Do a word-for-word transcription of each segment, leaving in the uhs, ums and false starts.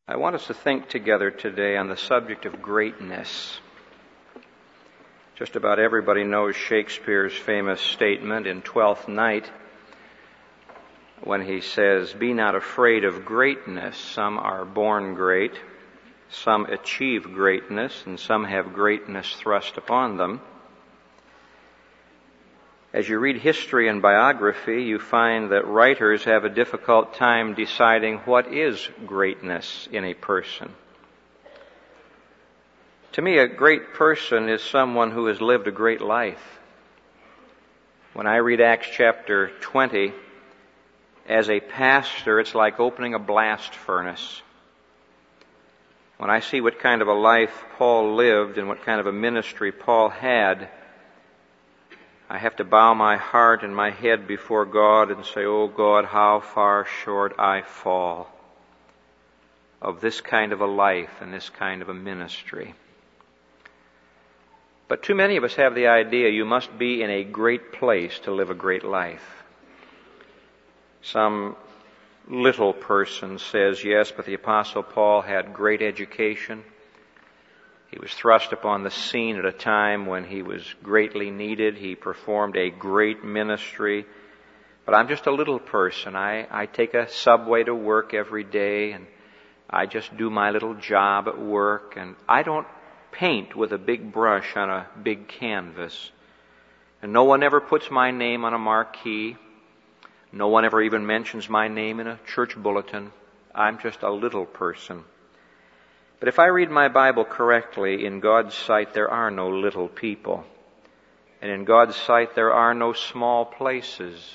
I want us to think together today on the subject of greatness. Just about everybody knows Shakespeare's famous statement in Twelfth Night when he says, "Be not afraid of greatness. Some are born great, some achieve greatness, and some have greatness thrust upon them." As you read history and biography, you find that writers have a difficult time deciding what is greatness in a person. To me, a great person is someone who has lived a great life. When I read Acts chapter twenty, as a pastor, it's like opening a blast furnace. When I see what kind of a life Paul lived and what kind of a ministry Paul had, I have to bow my heart and my head before God and say, "Oh God, how far short I fall of this kind of a life and this kind of a ministry." But too many of us have the idea you must be in a great place to live a great life. Some little person says, yes, but the Apostle Paul had great education. He was thrust upon the scene at a time when he was greatly needed. He performed a great ministry. But I'm just a little person. I, I take a subway to work every day, and I just do my little job at work, and I don't paint with a big brush on a big canvas. And no one ever puts my name on a marquee. No one ever even mentions my name in a church bulletin. I'm just a little person. But if I read my Bible correctly, in God's sight there are no little people. And in God's sight there are no small places.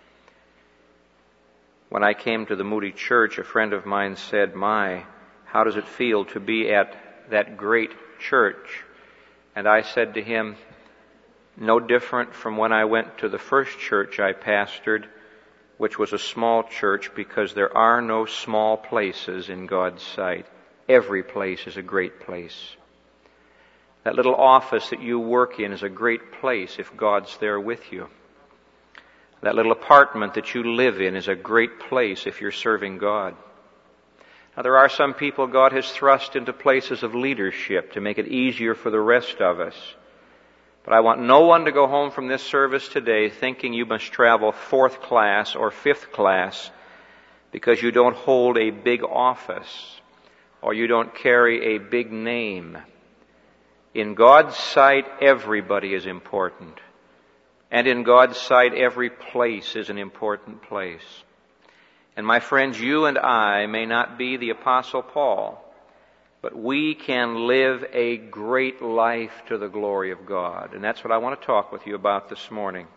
When I came to the Moody Church, a friend of mine said, "My, how does it feel to be at that great church?" And I said to him, "No different from when I went to the first church I pastored, which was a small church, because there are no small places in God's sight. Every place is a great place. That little office that you work in is a great place if God's there with you. That little apartment that you live in is a great place if you're serving God." Now, there are some people God has thrust into places of leadership to make it easier for the rest of us. But I want no one to go home from this service today thinking you must travel fourth class or fifth class because you don't hold a big office or you don't carry a big name. In God's sight, everybody is important. And in God's sight, every place is an important place. And my friends, you and I may not be the Apostle Paul, but we can live a great life to the glory of God. And that's what I want to talk with you about this morning.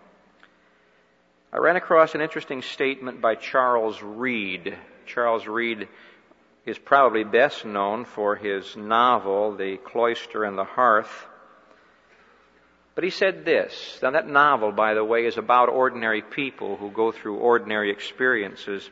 I ran across an interesting statement by Charles Reade. Charles Reade is probably best known for his novel, The Cloister and the Hearth. But he said this. Now, that novel, by the way, is about ordinary people who go through ordinary experiences.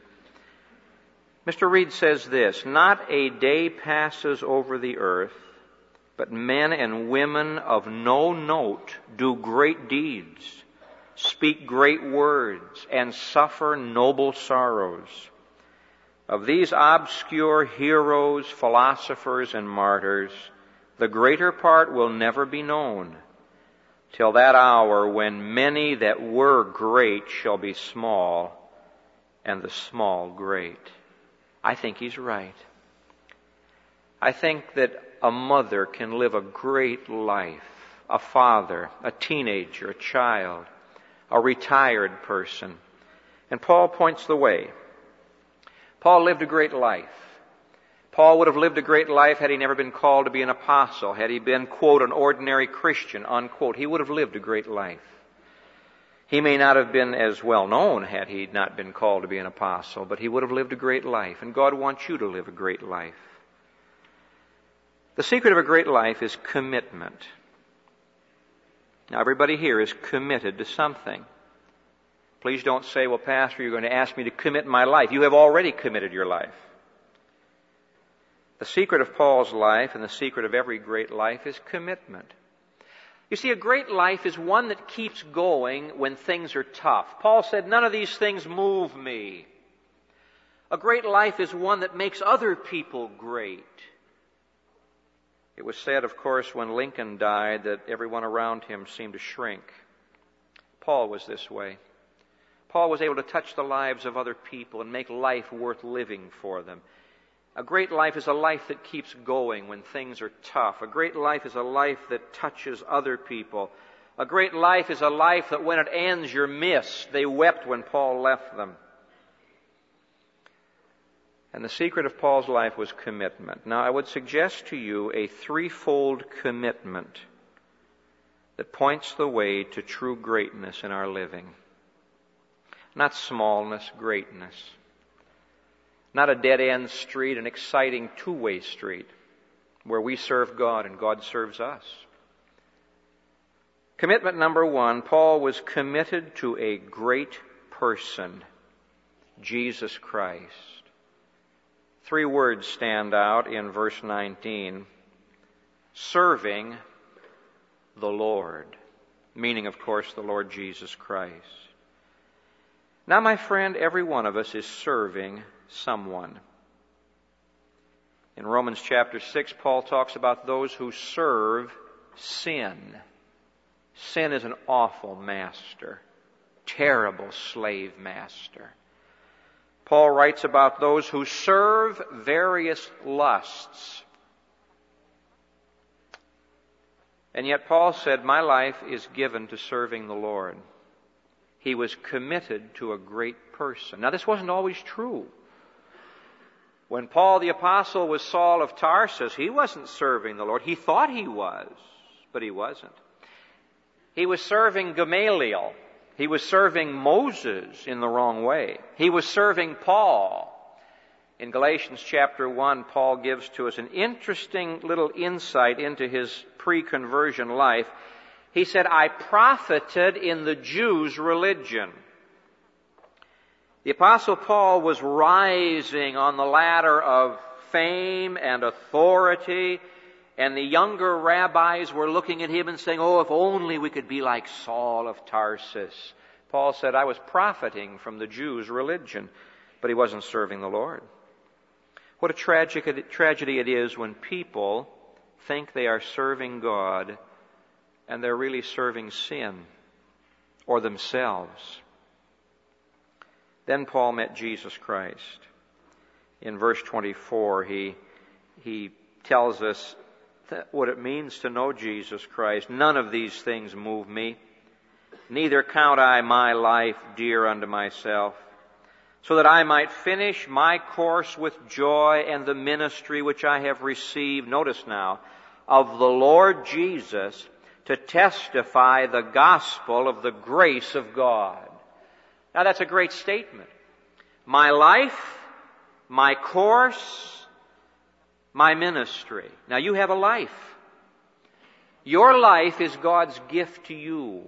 Mister Reade says this: "Not a day passes over the earth, but men and women of no note do great deeds, speak great words, and suffer noble sorrows. Of these obscure heroes, philosophers, and martyrs, the greater part will never be known, till that hour when many that were great shall be small, and the small great." I think he's right. I think that a mother can live a great life, a father, a teenager, a child, a retired person. And Paul points the way. Paul lived a great life. Paul would have lived a great life had he never been called to be an apostle, had he been, quote, an ordinary Christian, unquote. He would have lived a great life. He may not have been as well known had he not been called to be an apostle, but he would have lived a great life. And God wants you to live a great life. The secret of a great life is commitment. Now, everybody here is committed to something. Please don't say, "Well, Pastor, you're going to ask me to commit my life." You have already committed your life. The secret of Paul's life and the secret of every great life is commitment. You see, a great life is one that keeps going when things are tough. Paul said, "None of these things move me." A great life is one that makes other people great. It was said, of course, when Lincoln died that everyone around him seemed to shrink. Paul was this way. Paul was able to touch the lives of other people and make life worth living for them. A great life is a life that keeps going when things are tough. A great life is a life that touches other people. A great life is a life that when it ends, you're missed. They wept when Paul left them. And the secret of Paul's life was commitment. Now, I would suggest to you a threefold commitment that points the way to true greatness in our living. Not smallness, greatness. Not a dead-end street, an exciting two-way street where we serve God and God serves us. Commitment number one, Paul was committed to a great person, Jesus Christ. Three words stand out in verse nineteen. Serving the Lord. Meaning, of course, the Lord Jesus Christ. Now, my friend, every one of us is serving someone. In Romans chapter six, Paul talks about those who serve sin. Sin is an awful master, terrible slave master. Paul writes about those who serve various lusts. And yet Paul said, my life is given to serving the Lord. He was committed to a great person. Now, this wasn't always true. When Paul the Apostle was Saul of Tarsus, he wasn't serving the Lord. He thought he was, but he wasn't. He was serving Gamaliel. He was serving Moses in the wrong way. He was serving Paul. In Galatians chapter one, Paul gives to us an interesting little insight into his pre-conversion life. He said, I profited in the Jews' religion. The Apostle Paul was rising on the ladder of fame and authority, and the younger rabbis were looking at him and saying, oh, if only we could be like Saul of Tarsus. Paul said, I was profiting from the Jews' religion, but he wasn't serving the Lord. What a tragic tragedy it is when people think they are serving God and they're really serving sin or themselves. Then Paul met Jesus Christ. In verse twenty-four, he, he tells us what it means to know Jesus Christ. None of these things move me. Neither count I my life dear unto myself, so that I might finish my course with joy and the ministry which I have received, notice now, of the Lord Jesus, to testify the gospel of the grace of God. Now that's a great statement. My life, my course, my ministry. Now you have a life. Your life is God's gift to you.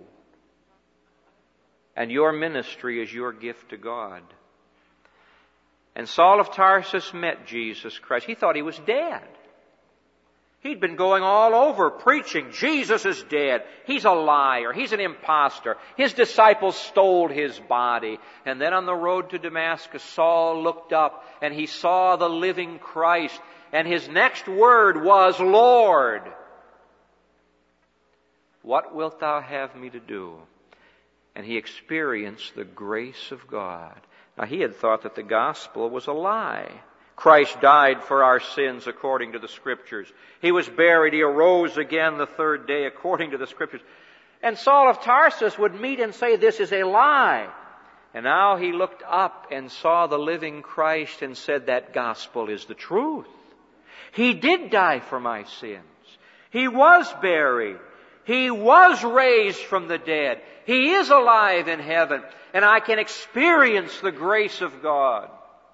And your ministry is your gift to God. And Saul of Tarsus met Jesus Christ. He thought he was dead. He'd been going all over preaching, Jesus is dead. He's a liar. He's an imposter. His disciples stole his body. And then on the road to Damascus, Saul looked up and he saw the living Christ. And his next word was, Lord, what wilt thou have me to do? And he experienced the grace of God. Now, he had thought that the gospel was a lie. Christ died for our sins according to the Scriptures. He was buried. He arose again the third day according to the Scriptures. And Saul of Tarsus would meet and say, this is a lie. And now he looked up and saw the living Christ and said, that gospel is the truth. He did die for my sins. He was buried. He was raised from the dead. He is alive in heaven. And I can experience the grace of God.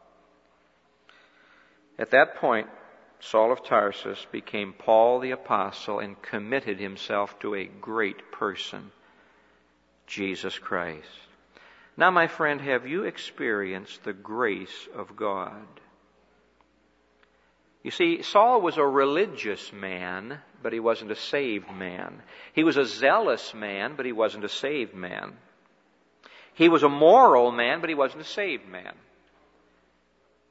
At that point, Saul of Tarsus became Paul the Apostle and committed himself to a great person, Jesus Christ. Now, my friend, have you experienced the grace of God? You see, Saul was a religious man, but he wasn't a saved man. He was a zealous man, but he wasn't a saved man. He was a moral man, but he wasn't a saved man.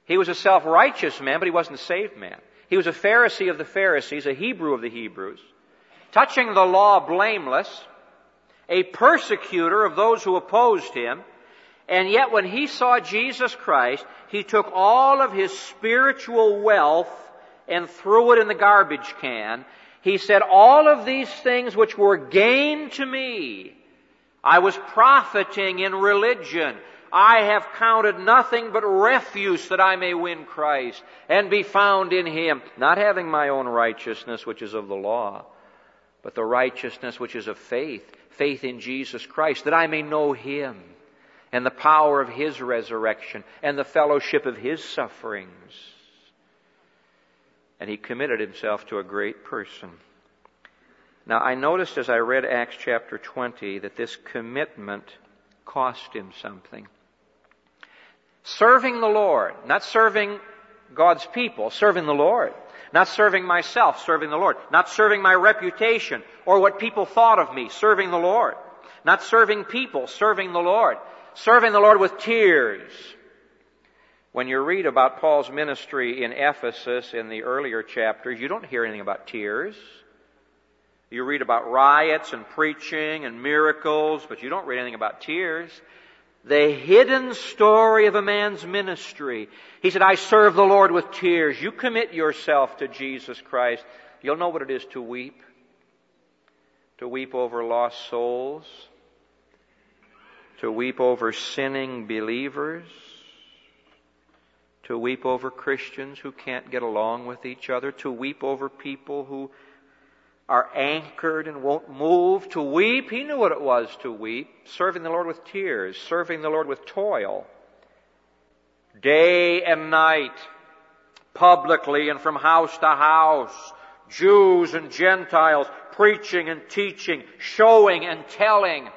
He was a self-righteous man, but he wasn't a saved man. He was a Pharisee of the Pharisees, a Hebrew of the Hebrews, touching the law blameless, a persecutor of those who opposed him, and yet when he saw Jesus Christ, he took all of his spiritual wealth and threw it in the garbage can. He said, all of these things which were gain to me, I was profiting in religion. I have counted nothing but refuse that I may win Christ and be found in Him, not having my own righteousness, which is of the law, but the righteousness which is of faith, faith in Jesus Christ, that I may know Him and the power of His resurrection and the fellowship of His sufferings. And he committed himself to a great person. Now, I noticed as I read Acts chapter twenty that this commitment cost him something. Serving the Lord, not serving God's people, serving the Lord. Not serving myself, serving the Lord. Not serving my reputation or what people thought of me, serving the Lord. Not serving people, serving the Lord. Serving the Lord with tears. When you read about Paul's ministry in Ephesus in the earlier chapters, you don't hear anything about tears. You read about riots and preaching and miracles, but you don't read anything about tears. The hidden story of a man's ministry. He said, I serve the Lord with tears. You commit yourself to Jesus Christ. You'll know what it is to weep. To weep over lost souls. To weep over sinning believers. To weep over Christians who can't get along with each other. To weep over people who are anchored and won't move. To weep. He knew what it was to weep. Serving the Lord with tears. Serving the Lord with toil. Day and night. Publicly and from house to house. Jews and Gentiles. Preaching and teaching. Showing and telling.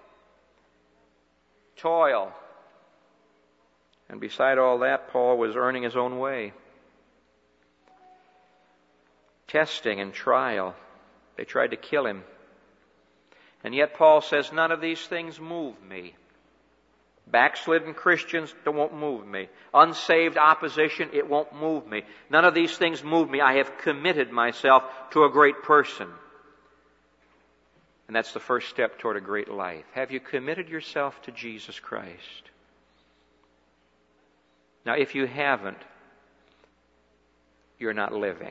Toil. And beside all that, Paul was earning his own way. Testing and trial. They tried to kill him. And yet Paul says, none of these things move me. Backslidden Christians, it won't move me. Unsaved opposition, it won't move me. None of these things move me. I have committed myself to a great person. And that's the first step toward a great life. Have you committed yourself to Jesus Christ? Now, if you haven't, you're not living.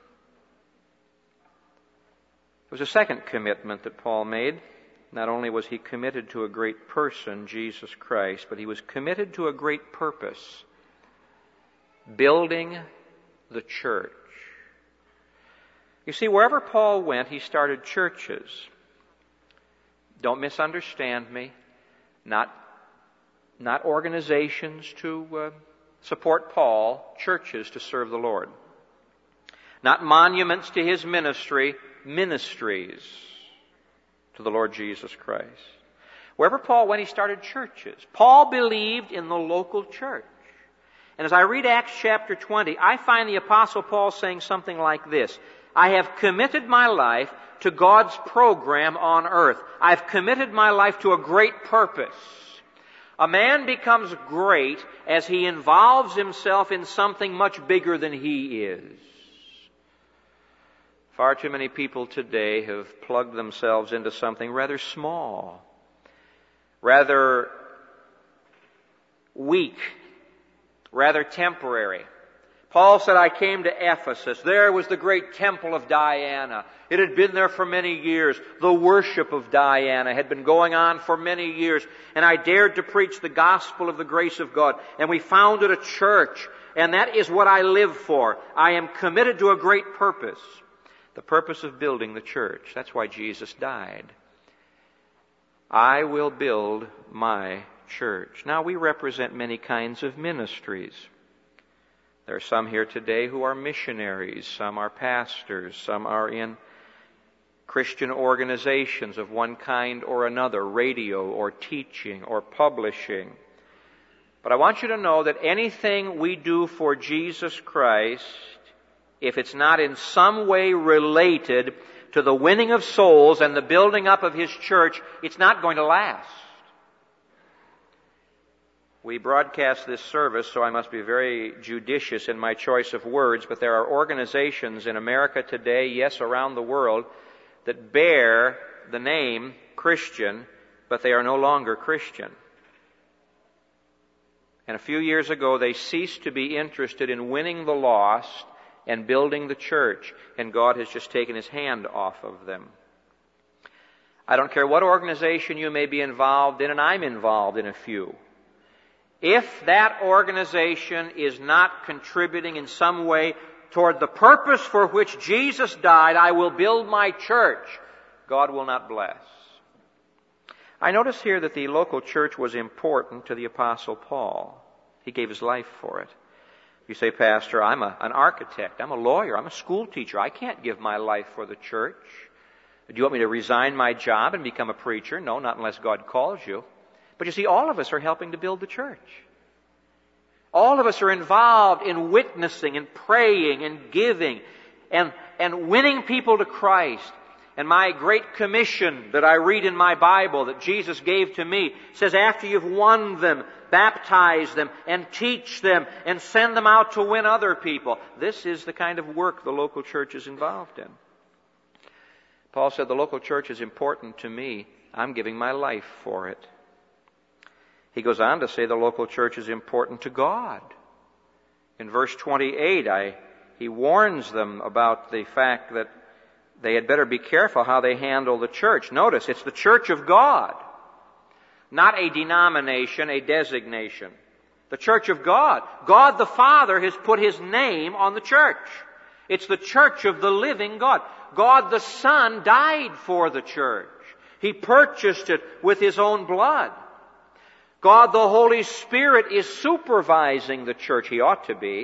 There was a second commitment that Paul made. Not only was he committed to a great person, Jesus Christ, but he was committed to a great purpose. Building the church. You see, wherever Paul went, he started churches. Don't misunderstand me. Not, not organizations to uh, support Paul, churches to serve the Lord. Not monuments to his ministry, ministries to the Lord Jesus Christ. Wherever Paul went, he started churches. Paul believed in the local church. And as I read Acts chapter twenty, I find the Apostle Paul saying something like this. I have committed my life to God's program on earth. I've committed my life to a great purpose. A man becomes great as he involves himself in something much bigger than he is. Far too many people today have plugged themselves into something rather small, rather weak, rather temporary. Paul said, I came to Ephesus. There was the great temple of Diana. It had been there for many years. The worship of Diana had been going on for many years. And I dared to preach the gospel of the grace of God. And we founded a church. And that is what I live for. I am committed to a great purpose. The purpose of building the church. That's why Jesus died. I will build my church. Now, we represent many kinds of ministries. There are some here today who are missionaries. Some are pastors. Some are in Christian organizations of one kind or another, radio or teaching or publishing. But I want you to know that anything we do for Jesus Christ, if it's not in some way related to the winning of souls and the building up of His church, it's not going to last. We broadcast this service, so I must be very judicious in my choice of words, but there are organizations in America today, yes, around the world, that bear the name Christian, but they are no longer Christian. And a few years ago, they ceased to be interested in winning the lost and building the church, and God has just taken His hand off of them. I don't care what organization you may be involved in, and I'm involved in a few. If that organization is not contributing in some way toward the purpose for which Jesus died, I will build my church, God will not bless. I notice here that the local church was important to the Apostle Paul. He gave his life for it. You say, Pastor, I'm a, an architect, I'm a lawyer, I'm a school teacher. I can't give my life for the church. Do you want me to resign my job and become a preacher? No, not unless God calls you. But you see, all of us are helping to build the church. All of us are involved in witnessing and praying and giving and, and winning people to Christ. And my great commission that I read in my Bible that Jesus gave to me says, after you've won them, baptize them and teach them and send them out to win other people. This is the kind of work the local church is involved in. Paul said, the local church is important to me. I'm giving my life for it. He goes on to say the local church is important to God. In verse twenty-eight, I, he warns them about the fact that they had better be careful how they handle the church. Notice, it's the church of God, not a denomination, a designation. The church of God. God the Father has put His name on the church. It's the church of the living God. God the Son died for the church. He purchased it with His own blood. God the Holy Spirit is supervising the church. He ought to be.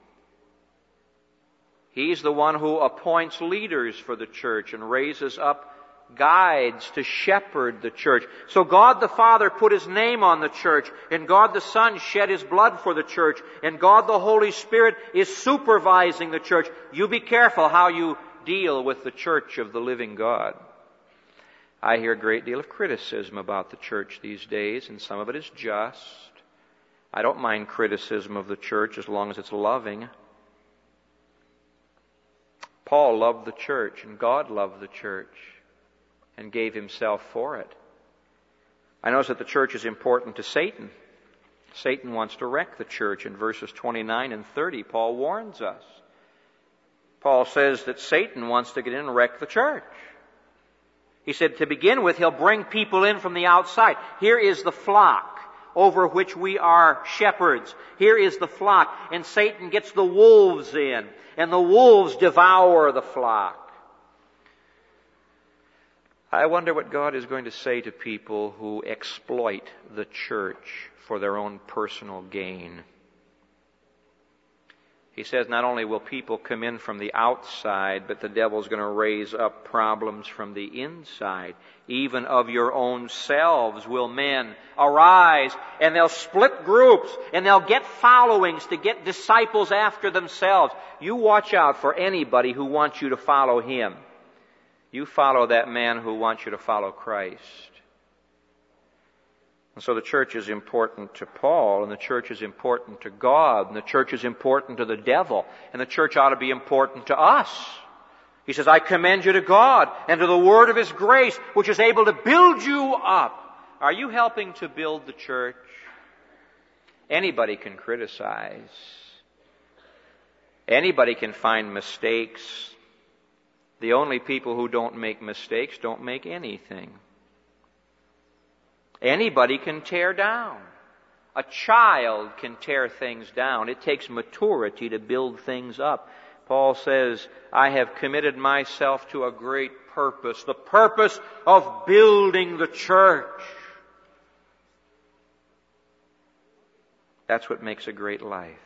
He's the one who appoints leaders for the church and raises up guides to shepherd the church. So God the Father put His name on the church, and God the Son shed His blood for the church, and God the Holy Spirit is supervising the church. You be careful how you deal with the church of the living God. I hear a great deal of criticism about the church these days, and some of it is just. I don't mind criticism of the church as long as it's loving. Paul loved the church, and God loved the church, and gave Himself for it. I notice that the church is important to Satan. Satan wants to wreck the church. In verses twenty-nine and thirty, Paul warns us. Paul says that Satan wants to get in and wreck the church. He said, to begin with, he'll bring people in from the outside. Here is the flock over which we are shepherds. Here is the flock. And Satan gets the wolves in. And the wolves devour the flock. I wonder what God is going to say to people who exploit the church for their own personal gain. He says not only will people come in from the outside, but the devil's going to raise up problems from the inside. Even of your own selves will men arise, and they'll split groups, and they'll get followings to get disciples after themselves. You watch out for anybody who wants you to follow him. You follow that man who wants you to follow Christ. And so the church is important to Paul, and the church is important to God, and the church is important to the devil, and the church ought to be important to us. He says, I commend you to God and to the word of His grace, which is able to build you up. Are you helping to build the church? Anybody can criticize. Anybody can find mistakes. The only people who don't make mistakes don't make anything. Anybody can tear down. A child can tear things down. It takes maturity to build things up. Paul says, I have committed myself to a great purpose, the purpose of building the church. That's what makes a great life.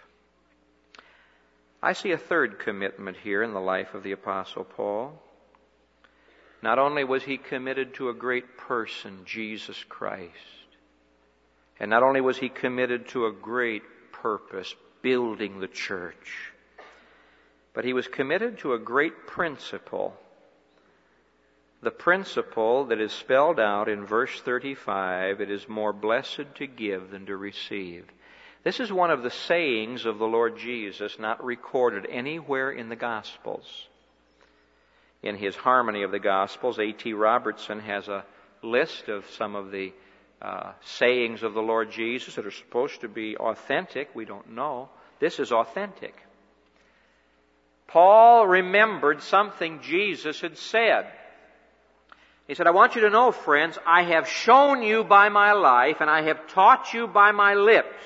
I see a third commitment here in the life of the Apostle Paul. Not only was he committed to a great person, Jesus Christ, and not only was he committed to a great purpose, building the church, but he was committed to a great principle, the principle that is spelled out in verse thirty-five, it is more blessed to give than to receive. This is one of the sayings of the Lord Jesus, not recorded anywhere in the Gospels. In his Harmony of the Gospels, A T Robertson has a list of some of the uh, sayings of the Lord Jesus that are supposed to be authentic. We don't know. This is authentic. Paul remembered something Jesus had said. He said, I want you to know, friends, I have shown you by my life and I have taught you by my lips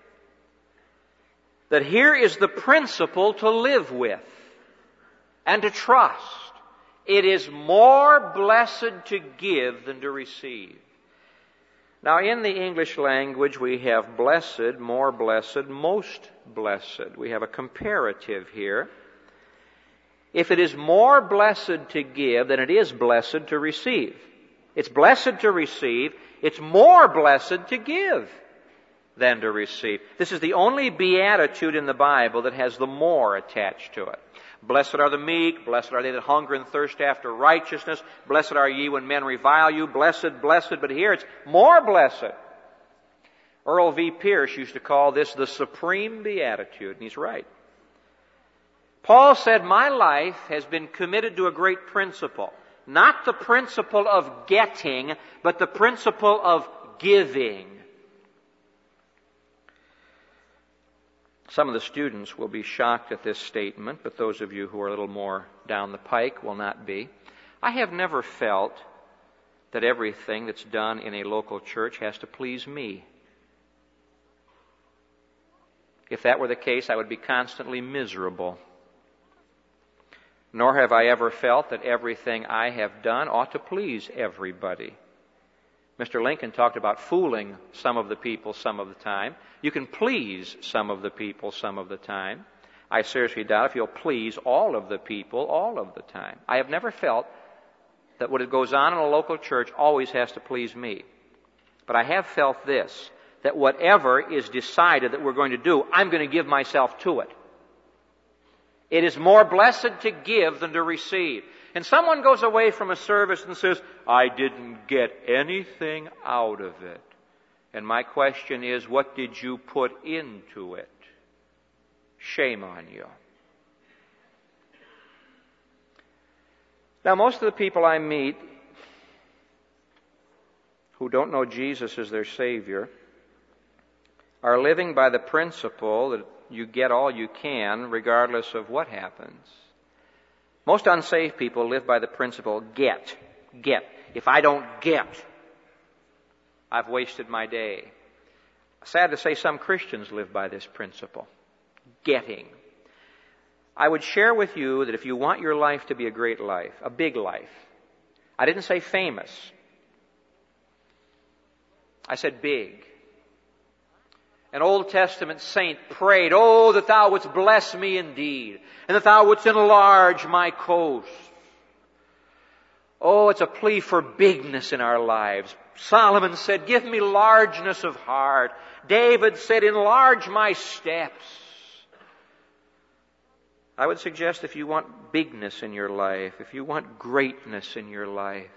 that here is the principle to live with and to trust. It is more blessed to give than to receive. Now, in the English language, we have blessed, more blessed, most blessed. We have a comparative here. If it is more blessed to give than it is blessed to receive. It's blessed to receive. It's more blessed to give than to receive. This is the only beatitude in the Bible that has the more attached to it. Blessed are the meek. Blessed are they that hunger and thirst after righteousness. Blessed are ye when men revile you. Blessed, blessed. But here it's more blessed. Earl V. Pierce used to call this the supreme beatitude, and he's right. Paul said, my life has been committed to a great principle. Not the principle of getting, but the principle of giving. Some of the students will be shocked at this statement, but those of you who are a little more down the pike will not be. I have never felt that everything that's done in a local church has to please me. If that were the case, I would be constantly miserable. Nor have I ever felt that everything I have done ought to please everybody. Mister Lincoln talked about fooling some of the people some of the time. You can please some of the people some of the time. I seriously doubt if you'll please all of the people all of the time. I have never felt that what goes on in a local church always has to please me. But I have felt this, that whatever is decided that we're going to do, I'm going to give myself to it. It is more blessed to give than to receive. And someone goes away from a service and says, I didn't get anything out of it. And my question is, what did you put into it? Shame on you. Now, most of the people I meet who don't know Jesus as their Savior are living by the principle that you get all you can regardless of what happens. Most unsaved people live by the principle, get, get. If I don't get, I've wasted my day. Sad to say, some Christians live by this principle, getting. I would share with you that if you want your life to be a great life, a big life, I didn't say famous. I said big. An Old Testament saint prayed, oh, that thou wouldst bless me indeed, and that thou wouldst enlarge my coast. Oh, it's a plea for bigness in our lives. Solomon said, give me largeness of heart. David said, enlarge my steps. I would suggest if you want bigness in your life, if you want greatness in your life,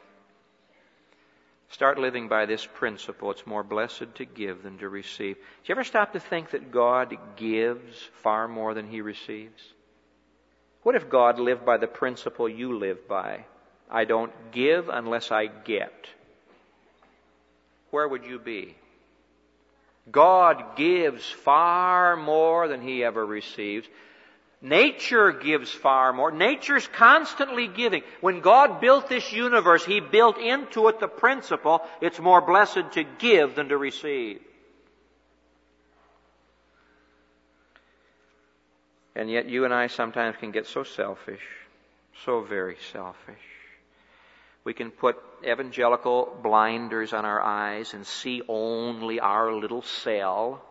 start living by this principle. It's more blessed to give than to receive. Do you ever stop to think that God gives far more than He receives? What if God lived by the principle you live by? I don't give unless I get. Where would you be? God gives far more than He ever receives. Nature gives far more. Nature's constantly giving. When God built this universe, He built into it the principle, it's more blessed to give than to receive. And yet you and I sometimes can get so selfish, so very selfish. We can put evangelical blinders on our eyes and see only our little cell.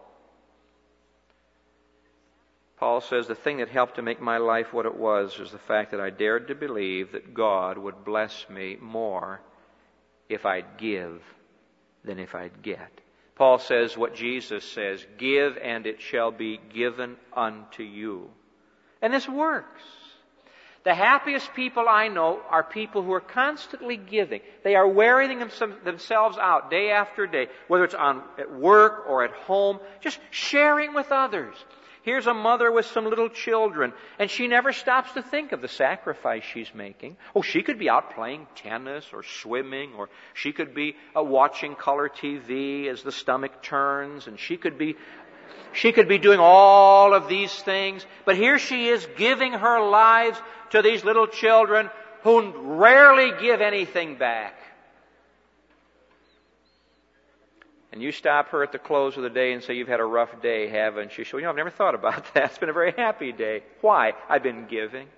Paul says the thing that helped to make my life what it was was the fact that I dared to believe that God would bless me more if I'd give than if I'd get. Paul says what Jesus says, give and it shall be given unto you. And this works. The happiest people I know are people who are constantly giving. They are wearing themselves out day after day, whether it's on at work or at home, just sharing with others. Here's a mother with some little children, and she never stops to think of the sacrifice she's making. Oh, she could be out playing tennis or swimming, or she could be uh, watching color T V as the stomach turns, and she could be she could be doing all of these things. But here she is giving her lives to these little children who rarely give anything back. And you stop her at the close of the day and say, "You've had a rough day, haven't you?" She says, "Well, you know, I've never thought about that. It's been a very happy day." Why? I've been giving.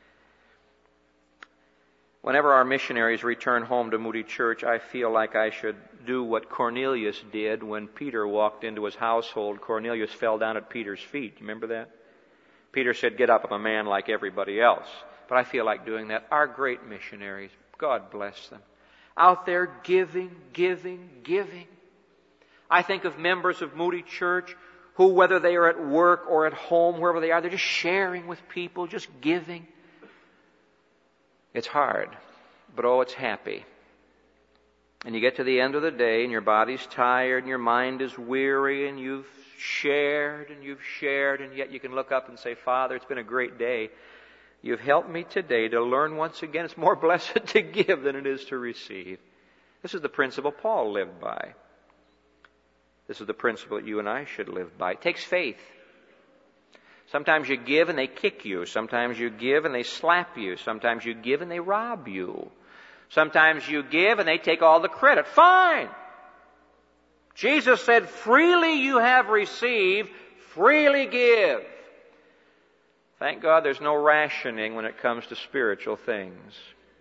Whenever our missionaries return home to Moody Church, I feel like I should do what Cornelius did when Peter walked into his household. Cornelius fell down at Peter's feet. You remember that? Peter said, "Get up, I'm a man like everybody else." But I feel like doing that. Our great missionaries, God bless them, out there giving, giving, giving. I think of members of Moody Church who, whether they are at work or at home, wherever they are, they're just sharing with people, just giving. It's hard, but oh, it's happy. And you get to the end of the day and your body's tired and your mind is weary and you've shared and you've shared, and yet you can look up and say, "Father, it's been a great day. You've helped me today to learn once again it's more blessed to give than it is to receive." This is the principle Paul lived by. This is the principle that you and I should live by. It takes faith. Sometimes you give and they kick you. Sometimes you give and they slap you. Sometimes you give and they rob you. Sometimes you give and they take all the credit. Fine. Jesus said, "Freely you have received, freely give." Thank God there's no rationing when it comes to spiritual things.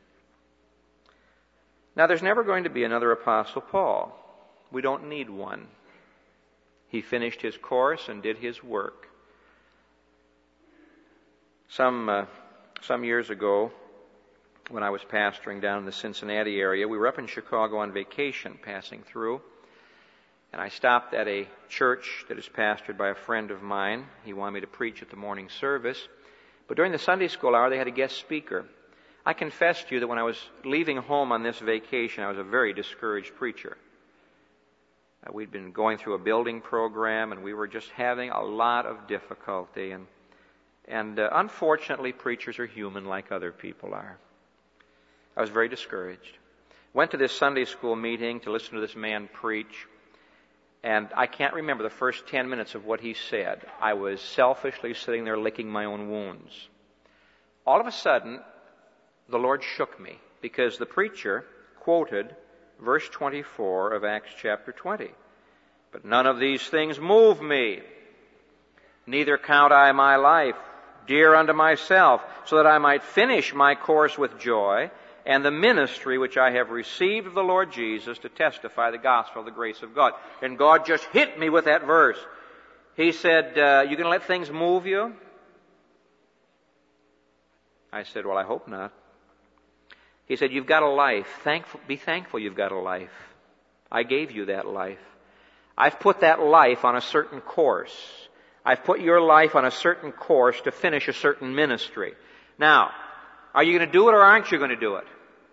Now, there's never going to be another Apostle Paul. We don't need one. He finished his course and did his work. Some uh, some years ago, when I was pastoring down in the Cincinnati area, we were up in Chicago on vacation, passing through, and I stopped at a church that is pastored by a friend of mine. He wanted me to preach at the morning service, but during the Sunday school hour, they had a guest speaker. I confess to you that when I was leaving home on this vacation, I was a very discouraged preacher. Uh, we'd been going through a building program, and we were just having a lot of difficulty. And, and uh, unfortunately, preachers are human like other people are. I was very discouraged. Went to this Sunday school meeting to listen to this man preach, and I can't remember the first ten minutes of what he said. I was selfishly sitting there licking my own wounds. All of a sudden, the Lord shook me, because the preacher quoted verse twenty-four of Acts chapter twenty. "But none of these things move me, neither count I my life dear unto myself, so that I might finish my course with joy, and the ministry which I have received of the Lord Jesus to testify the gospel of the grace of God." And God just hit me with that verse. He said, uh, "You going to let things move you?" I said, "Well, I hope not." He said, "You've got a life. Thankful, be thankful you've got a life. I gave you that life. I've put that life on a certain course. I've put your life on a certain course to finish a certain ministry. Now, are you going to do it or aren't you going to do it?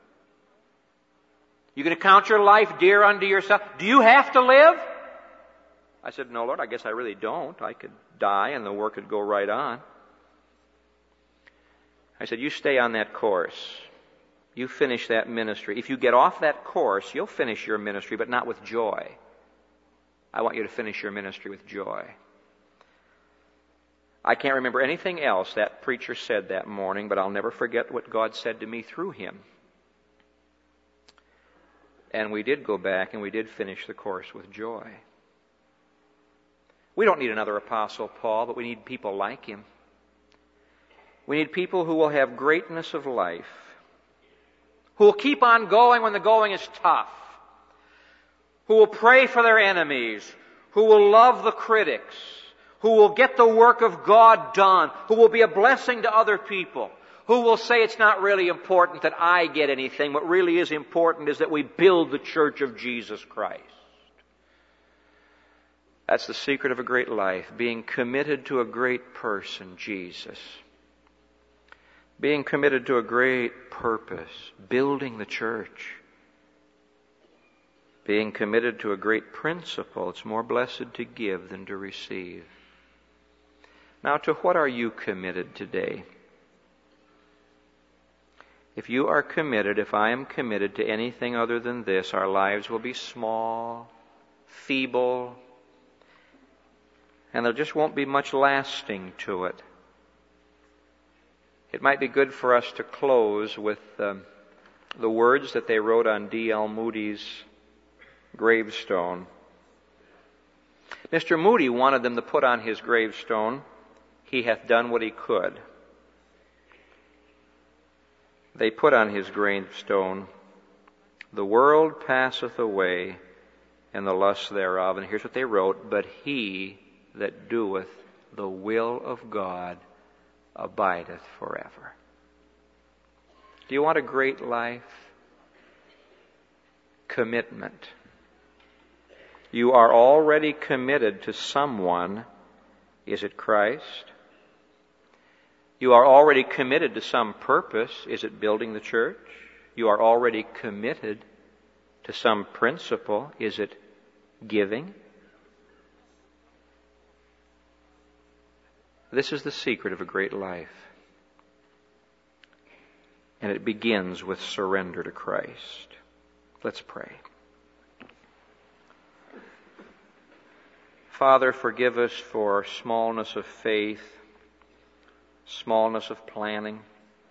You going to count your life dear unto yourself? Do you have to live?" I said, "No, Lord, I guess I really don't. I could die and the work could go right on." I said, "You stay on that course. You finish that ministry. If you get off that course, you'll finish your ministry, but not with joy. I want you to finish your ministry with joy." I can't remember anything else that preacher said that morning, but I'll never forget what God said to me through him. And we did go back and we did finish the course with joy. We don't need another Apostle Paul, but we need people like him. We need people who will have greatness of life, who will keep on going when the going is tough, who will pray for their enemies, who will love the critics, who will get the work of God done, who will be a blessing to other people, who will say it's not really important that I get anything. What really is important is that we build the church of Jesus Christ. That's the secret of a great life, being committed to a great person, Jesus. Being committed to a great purpose, building the church. Being committed to a great principle, it's more blessed to give than to receive. Now, to what are you committed today? If you are committed, if I am committed to anything other than this, our lives will be small, feeble, and there just won't be much lasting to it. It might be good for us to close with um, the words that they wrote on D L Moody's gravestone. Mister Moody wanted them to put on his gravestone, "He hath done what he could." They put on his gravestone, "The world passeth away, and the lusts thereof." And here's what they wrote: "But he that doeth the will of God abideth forever." Do you want a great life? Commitment. You are already committed to someone. Is it Christ? You are already committed to some purpose. Is it building the church? You are already committed to some principle. Is it giving? This is the secret of a great life. And it begins with surrender to Christ. Let's pray. Father, forgive us for smallness of faith, smallness of planning.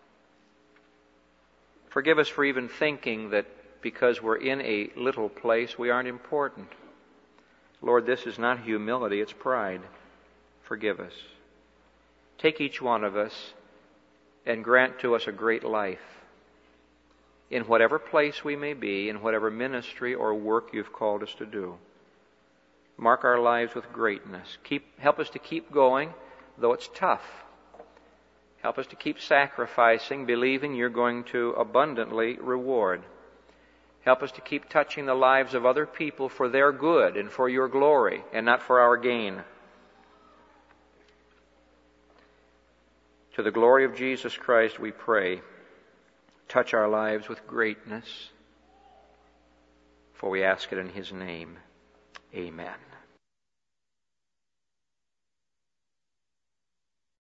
Forgive us for even thinking that because we're in a little place, we aren't important. Lord, this is not humility, it's pride. Forgive us. Take each one of us and grant to us a great life in whatever place we may be, in whatever ministry or work you've called us to do. Mark our lives with greatness. Keep, help us to keep going, though it's tough. Help us to keep sacrificing, believing you're going to abundantly reward. Help us to keep touching the lives of other people for their good and for your glory and not for our gain. To the glory of Jesus Christ we pray, touch our lives with greatness, for we ask it in His name. Amen.